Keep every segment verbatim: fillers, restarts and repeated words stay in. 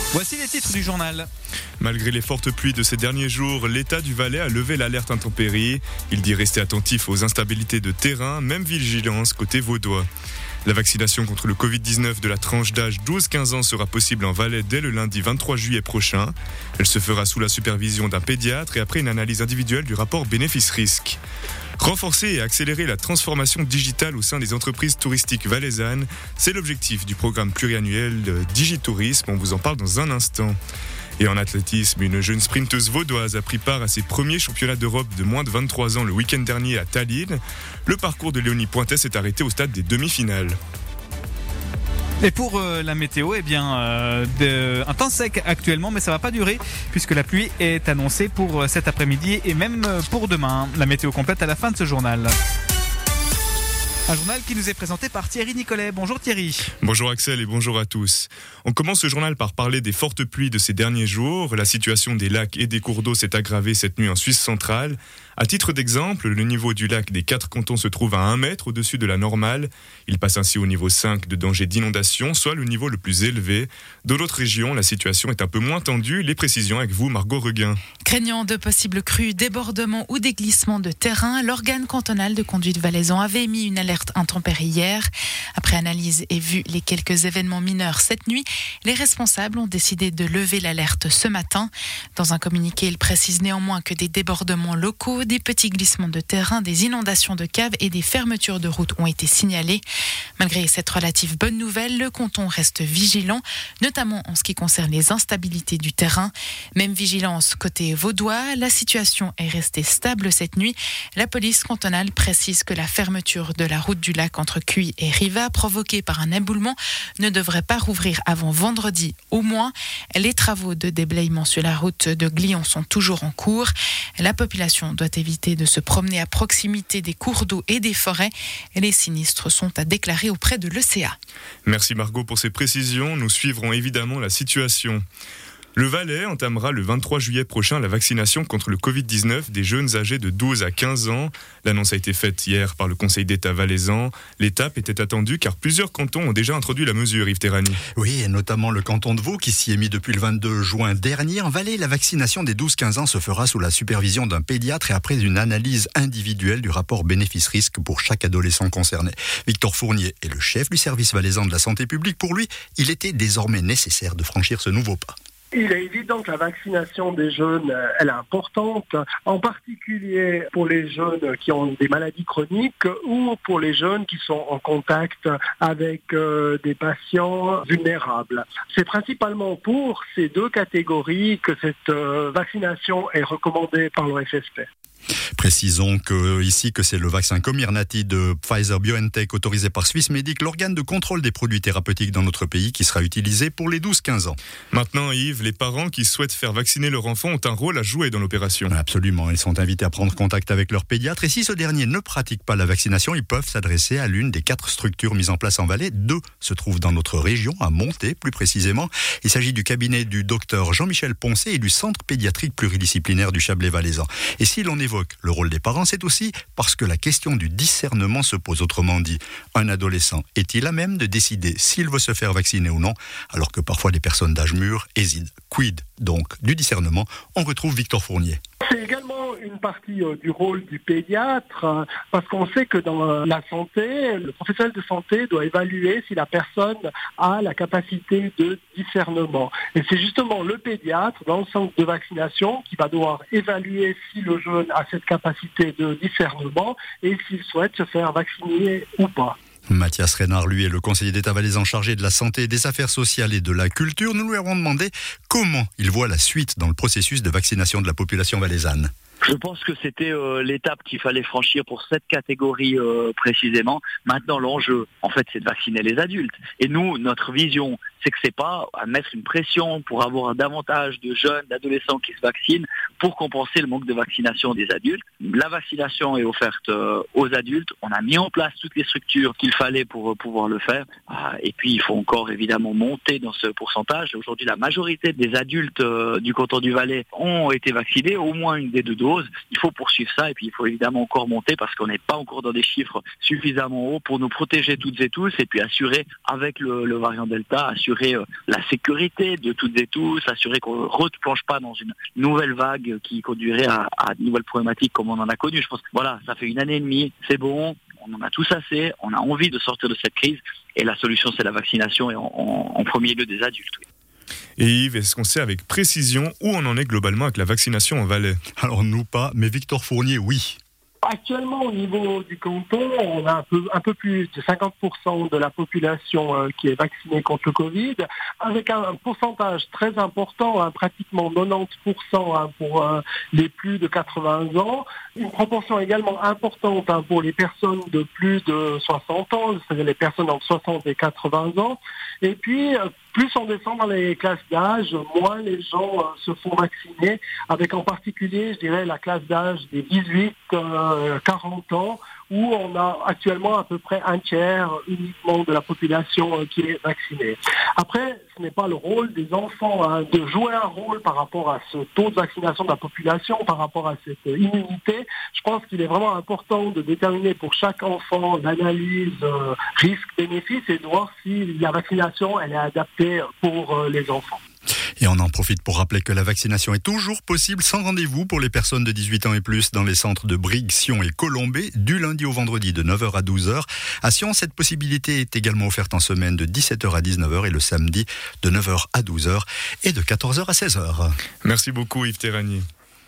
Voici les titres du journal. Malgré les fortes pluies de ces derniers jours, l'État du Valais a levé l'alerte intempéries. Il dit rester attentif aux instabilités de terrain, même vigilance côté vaudois. La vaccination contre le covid dix-neuf de la tranche d'âge douze à quinze ans sera possible en Valais dès le lundi vingt-trois juillet prochain. Elle se fera sous la supervision d'un pédiatre et après une analyse individuelle du rapport bénéfice-risque. Renforcer et accélérer la transformation digitale au sein des entreprises touristiques valaisannes, c'est l'objectif du programme pluriannuel Digitourisme. On vous en parle dans un instant. Et en athlétisme, une jeune sprinteuse vaudoise a pris part à ses premiers championnats d'Europe de moins de vingt-trois ans le week-end dernier à Tallinn. Le parcours de Léonie Pointet s'est arrêté au stade des demi-finales. Et pour euh, la météo, eh bien, euh, de, un temps sec actuellement, mais ça va pas durer puisque la pluie est annoncée pour euh, cet après-midi et même euh, pour demain. La météo complète à la fin de ce journal. Un journal qui nous est présenté par Thierry Nicolet. Bonjour Thierry. Bonjour Axel et bonjour à tous. On commence ce journal par parler des fortes pluies de ces derniers jours. La situation des lacs et des cours d'eau s'est aggravée cette nuit en Suisse centrale. À titre d'exemple, le niveau du lac des quatre cantons se trouve à un mètre au-dessus de la normale. Il passe ainsi au niveau cinq de danger d'inondation, soit le niveau le plus élevé. Dans d'autres régions, la situation est un peu moins tendue. Les précisions avec vous, Margot Reguin. Craignant de possibles crues, débordements ou des glissements de terrain, l'organe cantonal de conduite valaisan avait émis une alerte intempérie hier. Après analyse et vu les quelques événements mineurs cette nuit, les responsables ont décidé de lever l'alerte ce matin. Dans un communiqué, ils précisent néanmoins que des débordements locaux, des petits glissements de terrain, des inondations de caves et des fermetures de routes ont été signalés. Malgré cette relative bonne nouvelle, le canton reste vigilant, notamment en ce qui concerne les instabilités du terrain. Même vigilance côté vaudois, la situation est restée stable cette nuit. La police cantonale précise que la fermeture de la route du lac entre Cuy et Riva, provoquée par un éboulement, ne devrait pas rouvrir avant vendredi au moins. Les travaux de déblayement sur la route de Glion sont toujours en cours. La population doit éviter de se promener à proximité des cours d'eau et des forêts. Les sinistres sont à déclarer auprès de l'E C A. Merci Margot pour ces précisions. Nous suivrons évidemment la situation. Le Valais entamera le vingt-trois juillet prochain la vaccination contre le covid dix-neuf des jeunes âgés de douze à quinze ans. L'annonce a été faite hier par le Conseil d'État valaisan. L'étape était attendue car plusieurs cantons ont déjà introduit la mesure, Yves Terrani. Oui, et notamment le canton de Vaud qui s'y est mis depuis le vingt-deux juin dernier. En Valais, la vaccination des douze à quinze ans se fera sous la supervision d'un pédiatre et après une analyse individuelle du rapport bénéfice-risque pour chaque adolescent concerné. Victor Fournier est le chef du service valaisan de la santé publique. Pour lui, il était désormais nécessaire de franchir ce nouveau pas. Il est évident que la vaccination des jeunes, elle est importante, en particulier pour les jeunes qui ont des maladies chroniques ou pour les jeunes qui sont en contact avec euh, des patients vulnérables. C'est principalement pour ces deux catégories que cette euh, vaccination est recommandée par l'O F S P. Précisons que, ici que c'est le vaccin Comirnaty de Pfizer-BioNTech autorisé par Swissmedic, l'organe de contrôle des produits thérapeutiques dans notre pays qui sera utilisé pour les douze à quinze ans. Maintenant Yves, les parents qui souhaitent faire vacciner leur enfant ont un rôle à jouer dans l'opération. Absolument, ils sont invités à prendre contact avec leur pédiatre et si ce dernier ne pratique pas la vaccination, ils peuvent s'adresser à l'une des quatre structures mises en place en Valais. Deux se trouvent dans notre région, à Monté plus précisément. Il s'agit du cabinet du docteur Jean-Michel Poncé et du centre pédiatrique pluridisciplinaire du Chablais valaisan. Et si l'on évoque le rôle des parents, c'est aussi parce que la question du discernement se pose. Autrement dit, un adolescent est-il à même de décider s'il veut se faire vacciner ou non, alors que parfois des personnes d'âge mûr hésitent. Quid donc du discernement? On retrouve Victor Fournier. C'est également une partie euh, du rôle du pédiatre, euh, parce qu'on sait que dans euh, la santé, le professionnel de santé doit évaluer si la personne a la capacité de discernement. Et c'est justement le pédiatre, dans le centre de vaccination, qui va devoir évaluer si le jeune a cette capacité de discernement et s'il souhaite se faire vacciner ou pas. Mathias Reynard, lui, est le conseiller d'État valaisan chargé de la santé, des affaires sociales et de la culture. Nous lui avons demandé comment il voit la suite dans le processus de vaccination de la population valaisanne. Je pense que c'était euh, l'étape qu'il fallait franchir pour cette catégorie euh, précisément. Maintenant, l'enjeu, en fait, c'est de vacciner les adultes. Et nous, notre vision, c'est que c'est pas à mettre une pression pour avoir davantage de jeunes, d'adolescents qui se vaccinent pour compenser le manque de vaccination des adultes. La vaccination est offerte euh, aux adultes. On a mis en place toutes les structures qu'il fallait pour euh, pouvoir le faire. Ah, et puis, il faut encore évidemment monter dans ce pourcentage. Aujourd'hui, la majorité des adultes euh, du canton du Valais ont été vaccinés, au moins une des deux doses. Il faut poursuivre ça et puis il faut évidemment encore monter parce qu'on n'est pas encore dans des chiffres suffisamment hauts pour nous protéger toutes et tous et puis assurer avec le, le variant Delta, assurer assurer euh, la sécurité de toutes et tous, assurer qu'on ne replonge pas dans une nouvelle vague qui conduirait à, à de nouvelles problématiques comme on en a connu. Je pense que voilà, ça fait une année et demie, c'est bon, on en a tous assez, on a envie de sortir de cette crise et la solution c'est la vaccination et en, en, en premier lieu des adultes. Oui. Et Yves, est-ce qu'on sait avec précision où on en est globalement avec la vaccination en Valais ? Alors nous pas, mais Victor Fournier, oui. Actuellement, au niveau du canton, on a un peu, un peu plus de cinquante pour cent de la population euh, qui est vaccinée contre le Covid, avec un, un pourcentage très important, hein, pratiquement quatre-vingt-dix pour cent hein, pour euh, les plus de quatre-vingts ans, une proportion également importante hein, pour les personnes de plus de soixante ans, c'est-à-dire les personnes entre soixante et quatre-vingts ans, et puis euh, plus on descend dans les classes d'âge, moins les gens euh, se font vacciner, avec en particulier, je dirais, la classe d'âge des dix-huit à quarante ans, où on a actuellement à peu près un tiers uniquement de la population euh, qui est vaccinée. Après, ce n'est pas le rôle des enfants hein, de jouer un rôle par rapport à ce taux de vaccination de la population, par rapport à cette euh, immunité. Je pense qu'il est vraiment important de déterminer pour chaque enfant l'analyse euh, risque-bénéfice et de voir si la vaccination elle est adaptée pour euh, les enfants. Et on en profite pour rappeler que la vaccination est toujours possible sans rendez-vous pour les personnes de dix-huit ans et plus dans les centres de Brigue, Sion et Colombey du lundi au vendredi de neuf heures à douze heures. À Sion, cette possibilité est également offerte en semaine de dix-sept heures à dix-neuf heures et le samedi de neuf heures à douze heures et de quatorze heures à seize heures. Merci beaucoup Yves Terragnier.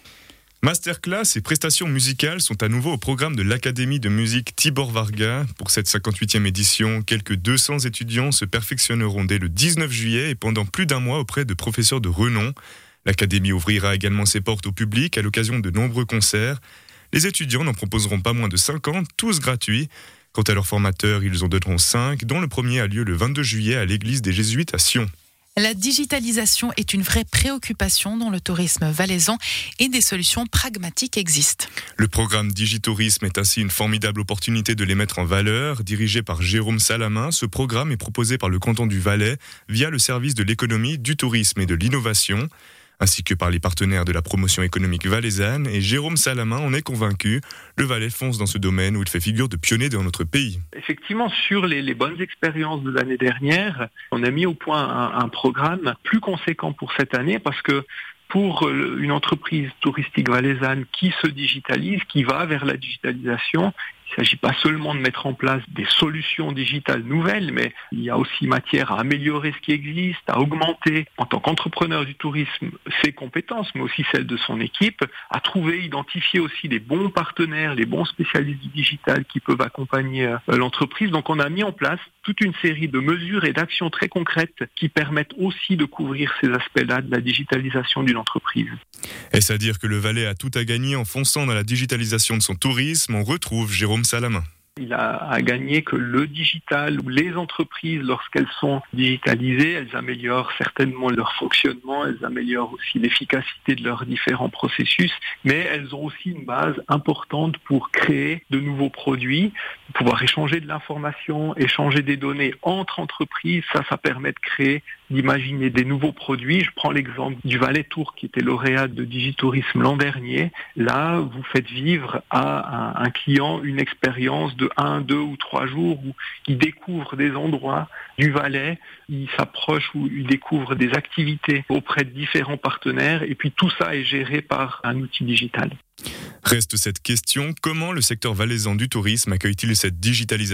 Masterclass et prestations musicales sont à nouveau au programme de l'Académie de musique Tibor Varga. Pour cette cinquante-huitième édition, quelques deux cents étudiants se perfectionneront dès le dix-neuf juillet et pendant plus d'un mois auprès de professeurs de renom. L'Académie ouvrira également ses portes au public à l'occasion de nombreux concerts. Les étudiants n'en proposeront pas moins de cinquante, tous gratuits. Quant à leurs formateurs, ils en donneront cinq, dont le premier a lieu le vingt-deux juillet à l'église des Jésuites à Sion. La digitalisation est une vraie préoccupation dans le tourisme valaisan et des solutions pragmatiques existent. Le programme Digitourisme est ainsi une formidable opportunité de les mettre en valeur. Dirigé par Jérôme Salamin, ce programme est proposé par le canton du Valais via le service de l'économie, du tourisme et de l'innovation, ainsi que par les partenaires de la promotion économique valaisanne. Et Jérôme Salamin en est convaincu. Le Valais fonce dans ce domaine où il fait figure de pionnier dans notre pays. Effectivement, sur les, les bonnes expériences de l'année dernière, on a mis au point un, un programme plus conséquent pour cette année parce que pour une entreprise touristique valaisanne qui se digitalise, qui va vers la digitalisation, il ne s'agit pas seulement de mettre en place des solutions digitales nouvelles, mais il y a aussi matière à améliorer ce qui existe, à augmenter en tant qu'entrepreneur du tourisme ses compétences, mais aussi celles de son équipe, à trouver, identifier aussi les bons partenaires, les bons spécialistes du digital qui peuvent accompagner l'entreprise. Donc on a mis en place toute une série de mesures et d'actions très concrètes qui permettent aussi de couvrir ces aspects-là de la digitalisation d'une entreprise. Est-ce à dire que le Valais a tout à gagner en fonçant dans la digitalisation de son tourisme ? On retrouve Jérôme Salamin. Il a à gagner que le digital ou les entreprises, lorsqu'elles sont digitalisées, elles améliorent certainement leur fonctionnement, elles améliorent aussi l'efficacité de leurs différents processus, mais elles ont aussi une base importante pour créer de nouveaux produits, pouvoir échanger de l'information, échanger des données entre entreprises. Ça, ça permet de créer, d'imaginer des nouveaux produits. Je prends l'exemple du Valais Tour qui était lauréat de Digitourisme l'an dernier. Là, vous faites vivre à un client une expérience de un, deux ou trois jours où il découvre des endroits du Valais, il s'approche ou il découvre des activités auprès de différents partenaires et puis tout ça est géré par un outil digital. Reste cette question, comment le secteur valaisan du tourisme accueille-t-il cette digitalisation ?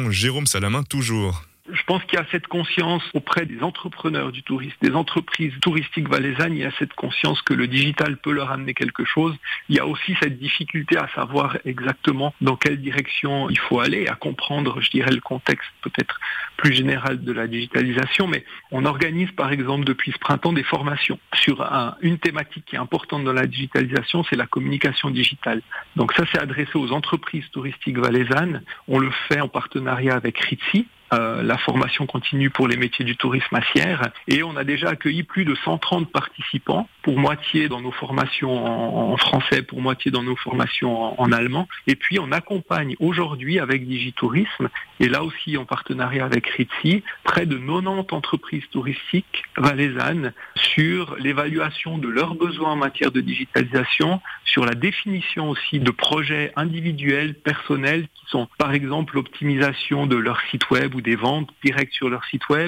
Jérôme Salamin toujours. Je pense qu'il y a cette conscience auprès des entrepreneurs du tourisme, des entreprises touristiques valaisannes, il y a cette conscience que le digital peut leur amener quelque chose. Il y a aussi cette difficulté à savoir exactement dans quelle direction il faut aller, à comprendre, je dirais, le contexte peut-être plus général de la digitalisation. Mais on organise par exemple depuis ce printemps des formations sur un, une thématique qui est importante dans la digitalisation, c'est la communication digitale. Donc ça, c'est adressé aux entreprises touristiques valaisannes. On le fait en partenariat avec Ritsi. Euh, la formation continue pour les métiers du tourisme à Sierre et on a déjà accueilli plus de cent trente participants, pour moitié dans nos formations en, en français, pour moitié dans nos formations en, en allemand. Et puis on accompagne aujourd'hui avec Digitourisme et là aussi en partenariat avec Ritsi, près de quatre-vingt-dix entreprises touristiques valaisannes sur l'évaluation de leurs besoins en matière de digitalisation, sur la définition aussi de projets individuels, personnels qui sont par exemple l'optimisation de leur site web ou des ventes directes sur leur site web,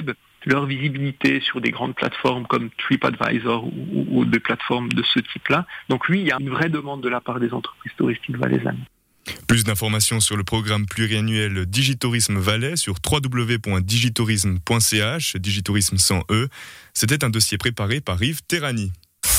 leur visibilité sur des grandes plateformes comme TripAdvisor ou, ou, ou des plateformes de ce type-là. Donc oui, il y a une vraie demande de la part des entreprises touristiques valaisannes. Plus d'informations sur le programme pluriannuel Digitourisme Valais sur w w w point digitourisme point c h, Digitourisme sans E. C'était un dossier préparé par Yves Terrani.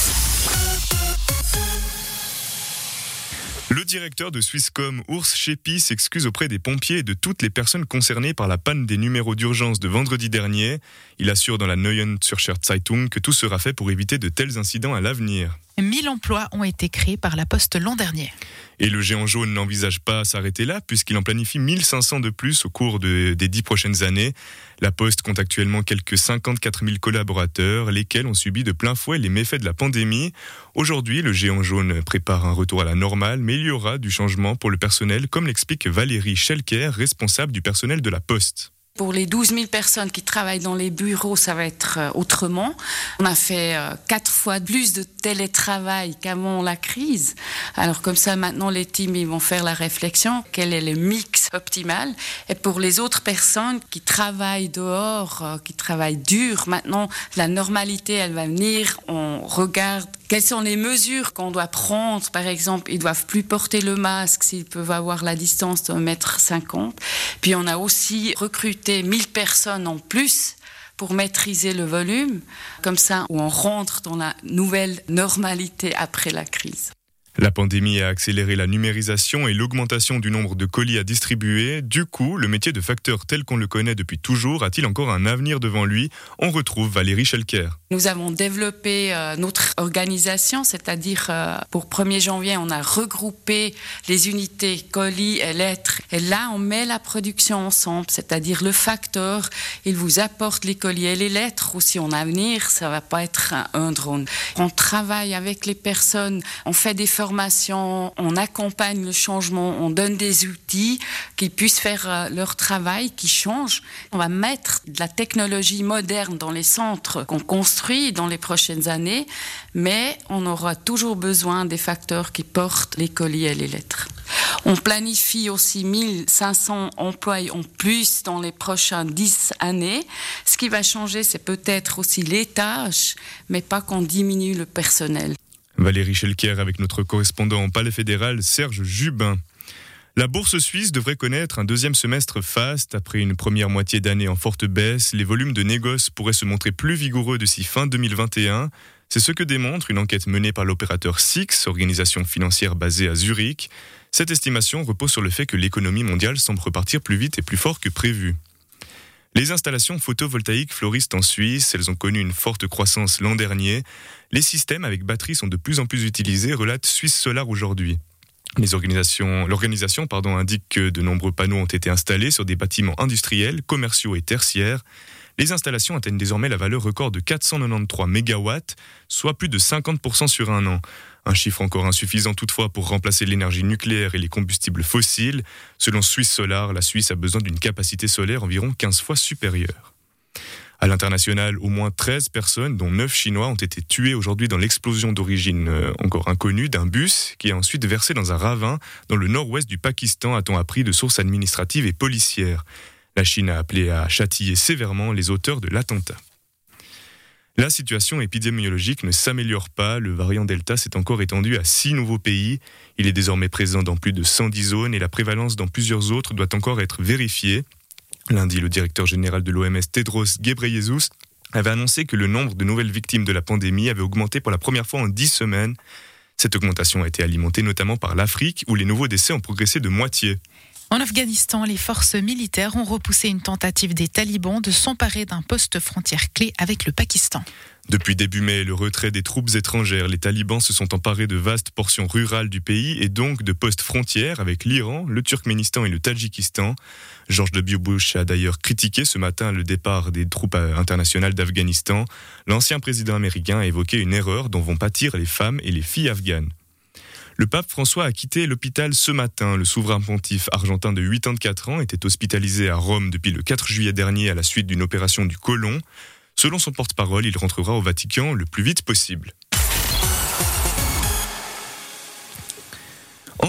Le directeur de Swisscom, Urs Scheppi, s'excuse auprès des pompiers et de toutes les personnes concernées par la panne des numéros d'urgence de vendredi dernier. Il assure dans la Neuen Zürcher Zeitung que tout sera fait pour éviter de tels incidents à l'avenir. mille emplois ont été créés par la Poste l'an dernier. Et le géant jaune n'envisage pas à s'arrêter là, puisqu'il en planifie mille cinq cents de plus au cours de, des dix prochaines années. La Poste compte actuellement quelques cinquante-quatre mille collaborateurs, lesquels ont subi de plein fouet les méfaits de la pandémie. Aujourd'hui, le géant jaune prépare un retour à la normale, mais il y aura du changement pour le personnel, comme l'explique Valérie Schelker, responsable du personnel de la Poste. Pour les douze mille personnes qui travaillent dans les bureaux, ça va être autrement. On a fait quatre fois plus de télétravail qu'avant la crise. Alors comme ça, maintenant, les teams ils vont faire la réflexion. Quel est le mix optimal? Et pour les autres personnes qui travaillent dehors, qui travaillent dur, maintenant, la normalité, elle va venir. On regarde quelles sont les mesures qu'on doit prendre. Par exemple, ils doivent plus porter le masque s'ils peuvent avoir la distance de un mètre cinquante. Puis on a aussi recruté mille personnes en plus pour maîtriser le volume, comme ça où on rentre dans la nouvelle normalité après la crise. La pandémie a accéléré la numérisation et l'augmentation du nombre de colis à distribuer. Du coup, le métier de facteur tel qu'on le connaît depuis toujours a-t-il encore un avenir devant lui? On retrouve Valérie Schelker. Nous avons développé euh, notre organisation, c'est-à-dire euh, pour premier janvier, on a regroupé les unités colis et lettres. Et là, on met la production ensemble, c'est-à-dire le facteur, il vous apporte les colis et les lettres, ou si on a à venir, ça va pas être un, un drone. On travaille avec les personnes, on fait des formations, on accompagne le changement, on donne des outils qu'ils puissent faire euh, leur travail, qui change. On va mettre de la technologie moderne dans les centres qu'on construit dans les prochaines années, mais on aura toujours besoin des facteurs qui portent les colis et les lettres. On planifie aussi mille cinq cents emplois en plus dans les prochaines dix années. Ce qui va changer, c'est peut-être aussi les tâches, mais pas qu'on diminue le personnel. Valérie Schelker avec notre correspondant en Palais fédéral, Serge Jubin. La bourse suisse devrait connaître un deuxième semestre faste. Après une première moitié d'année en forte baisse, les volumes de négoce pourraient se montrer plus vigoureux d'ici fin deux mille vingt et un. C'est ce que démontre une enquête menée par l'opérateur S I X, organisation financière basée à Zurich. Cette estimation repose sur le fait que l'économie mondiale semble repartir plus vite et plus fort que prévu. Les installations photovoltaïques florissent en Suisse. Elles ont connu une forte croissance l'an dernier. Les systèmes avec batterie sont de plus en plus utilisés, relate Suisse Solar aujourd'hui. Les organisations, l'organisation pardon, indique que de nombreux panneaux ont été installés sur des bâtiments industriels, commerciaux et tertiaires. Les installations atteignent désormais la valeur record de quatre cent quatre-vingt-treize mégawatts, soit plus de cinquante pour cent sur un an. Un chiffre encore insuffisant toutefois pour remplacer l'énergie nucléaire et les combustibles fossiles. Selon Suisse Solar, la Suisse a besoin d'une capacité solaire environ quinze fois supérieure. À l'international, au moins treize personnes, dont neuf Chinois, ont été tuées aujourd'hui dans l'explosion d'origine euh, encore inconnue d'un bus qui a ensuite versé dans un ravin dans le nord-ouest du Pakistan, a-t-on appris de sources administratives et policières. La Chine a appelé à châtier sévèrement les auteurs de l'attentat. La situation épidémiologique ne s'améliore pas. Le variant Delta s'est encore étendu à six nouveaux pays. Il est désormais présent dans plus de cent dix zones et la prévalence dans plusieurs autres doit encore être vérifiée. Lundi, le directeur général de l'O M S, Tedros Ghebreyesus, avait annoncé que le nombre de nouvelles victimes de la pandémie avait augmenté pour la première fois en dix semaines. Cette augmentation a été alimentée notamment par l'Afrique, où les nouveaux décès ont progressé de moitié. En Afghanistan, les forces militaires ont repoussé une tentative des talibans de s'emparer d'un poste frontière clé avec le Pakistan. Depuis début mai, le retrait des troupes étrangères, les talibans se sont emparés de vastes portions rurales du pays et donc de postes frontières avec l'Iran, le Turkménistan et le Tadjikistan. George W. Bush a d'ailleurs critiqué ce matin le départ des troupes internationales d'Afghanistan. L'ancien président américain a évoqué une erreur dont vont pâtir les femmes et les filles afghanes. Le pape François a quitté l'hôpital ce matin. Le souverain pontife argentin de quatre-vingt-quatre ans était hospitalisé à Rome depuis le quatre juillet dernier à la suite d'une opération du côlon. Selon son porte-parole, il rentrera au Vatican le plus vite possible. En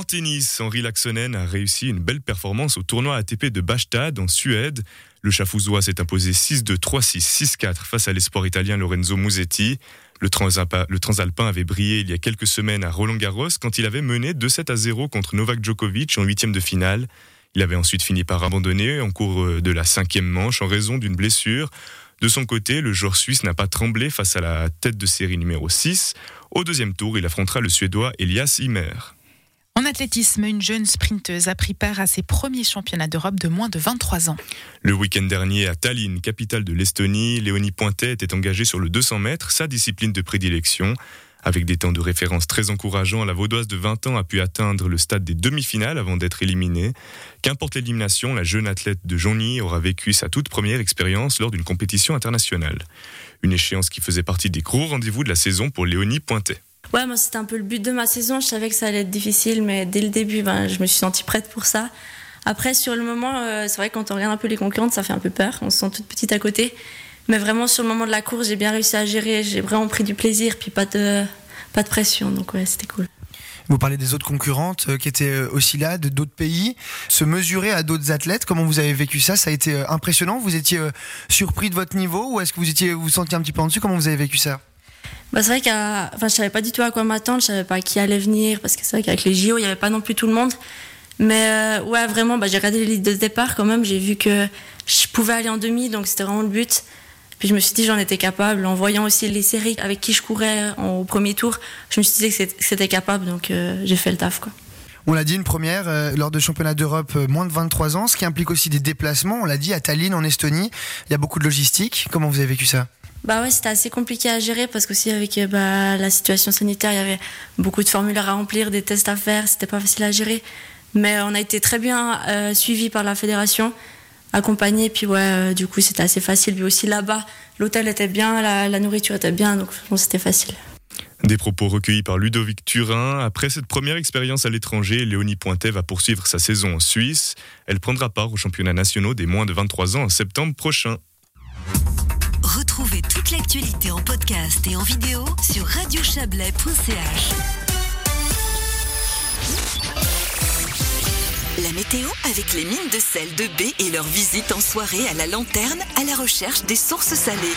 tennis, Henri Laaksonen a réussi une belle performance au tournoi A T P de Bastad en Suède. Le Chafouzois s'est imposé six deux, trois six, six quatre face à l'espoir italien Lorenzo Musetti. Le, Transalpa, le Transalpin avait brillé il y a quelques semaines à Roland-Garros quand il avait mené deux sept à zéro contre Novak Djokovic en huitième de finale. Il avait ensuite fini par abandonner en cours de la cinquième manche en raison d'une blessure. De son côté, le joueur suisse n'a pas tremblé face à la tête de série numéro six. Au deuxième tour, il affrontera le Suédois Elias Ymer. En athlétisme, une jeune sprinteuse a pris part à ses premiers championnats d'Europe de moins de vingt-trois ans. Le week-end dernier à Tallinn, capitale de l'Estonie, Léonie Pointet était engagée sur le deux cents mètres, sa discipline de prédilection. Avec des temps de référence très encourageants, la Vaudoise de vingt ans a pu atteindre le stade des demi-finales avant d'être éliminée. Qu'importe l'élimination, la jeune athlète de Jonny aura vécu sa toute première expérience lors d'une compétition internationale. Une échéance qui faisait partie des gros rendez-vous de la saison pour Léonie Pointet. Ouais, moi c'était un peu le but de ma saison, je savais que ça allait être difficile, mais dès le début, ben, je me suis sentie prête pour ça. Après, sur le moment, euh, c'est vrai que quand on regarde un peu les concurrentes, ça fait un peu peur, on se sent toute petite à côté. Mais vraiment, sur le moment de la course, j'ai bien réussi à gérer, j'ai vraiment pris du plaisir, puis pas de, pas de pression, donc ouais, c'était cool. Vous parlez des autres concurrentes euh, qui étaient aussi là, de d'autres pays. Se mesurer à d'autres athlètes, comment vous avez vécu ça? Ça a été euh, impressionnant? Vous étiez euh, surpris de votre niveau ou est-ce que vous étiez, vous, vous sentiez un petit peu en dessus? Comment vous avez vécu ça? Bah, c'est vrai qu'à, enfin, je savais pas du tout à quoi m'attendre, je savais pas qui allait venir, parce que c'est vrai qu'avec les J O, il y avait pas non plus tout le monde. Mais euh, ouais, vraiment, bah, j'ai regardé les listes de départ quand même, j'ai vu que je pouvais aller en demi, donc c'était vraiment le but. Puis je me suis dit j'en étais capable, en voyant aussi les séries avec qui je courais en, au premier tour, je me suis dit que c'était capable, donc euh, j'ai fait le taf, quoi. On l'a dit, une première euh, lors de championnats d'Europe euh, moins de vingt-trois ans, ce qui implique aussi des déplacements, on l'a dit, à Tallinn en Estonie, il y a beaucoup de logistique. Comment vous avez vécu ça? Bah ouais, c'était assez compliqué à gérer parce qu'aussi avec bah, la situation sanitaire, il y avait beaucoup de formulaires à remplir, des tests à faire, c'était pas facile à gérer. Mais on a été très bien euh, suivis par la fédération, accompagnés, puis ouais, euh, du coup c'était assez facile. Puis aussi là-bas, l'hôtel était bien, la, la nourriture était bien, donc bon, c'était facile. Des propos recueillis par Ludovic Turin. Après cette première expérience à l'étranger, Léonie Pointet va poursuivre sa saison en Suisse. Elle prendra part aux championnats nationaux des moins de vingt-trois ans en septembre prochain. Retrouvez toute l'actualité en podcast et en vidéo sur radio chablais point c h. La météo avec les mines de sel de B et leur visite en soirée à la lanterne à la recherche des sources salées.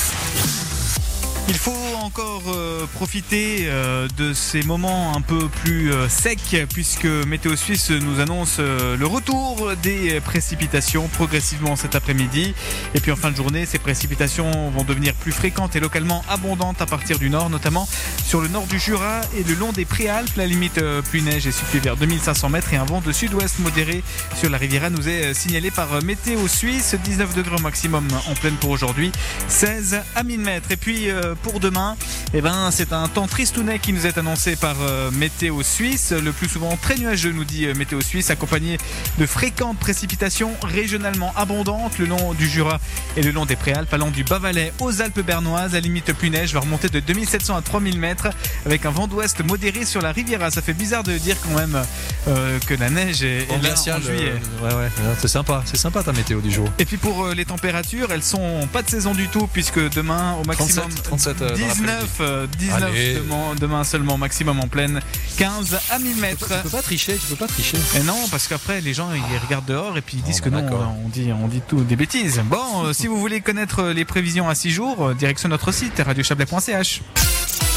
Il faut encore euh, profiter euh, de ces moments un peu plus euh, secs puisque Météo Suisse nous annonce euh, le retour des précipitations progressivement cet après-midi. Et puis en fin de journée, ces précipitations vont devenir plus fréquentes et localement abondantes à partir du nord, notamment sur le nord du Jura et le long des Préalpes. La limite euh, pluie-neige est située vers deux mille cinq cents mètres et un vent de sud-ouest modéré sur la Riviera nous est signalé par Météo Suisse. dix-neuf degrés au maximum en pleine pour aujourd'hui, seize à mille mètres. Et puis euh, pour demain, eh ben, c'est un temps tristounet qui nous est annoncé par euh, Météo Suisse. Le plus souvent très nuageux, nous dit euh, Météo Suisse, accompagné de fréquentes précipitations régionalement abondantes le long du Jura et le long des Préalpes, allant du Bas-Valais aux Alpes bernoises. La limite pluie-neige va remonter de deux mille sept cents à trois mille mètres avec un vent d'ouest modéré sur la Riviera. Ça fait bizarre de dire quand même euh, que la neige est, est là en juillet. Euh, ouais, ouais, c'est sympa, c'est sympa ta météo du jour. Et puis pour euh, les températures, elles sont pas de saison du tout puisque demain au maximum trente-sept, trente-sept, euh, dix-neuf, euh, dix-neuf demain, demain seulement maximum en pleine, quinze à mille mètres. Tu peux, tu peux pas tricher, tu peux pas tricher. Et non, parce qu'après les gens ils regardent dehors et puis ils disent oh, bah, que non, d'accord. on dit, on dit tout des bêtises. Bon, euh, si vous voulez connaître les prévisions à six jours, euh, direction notre site radio chablais point c h.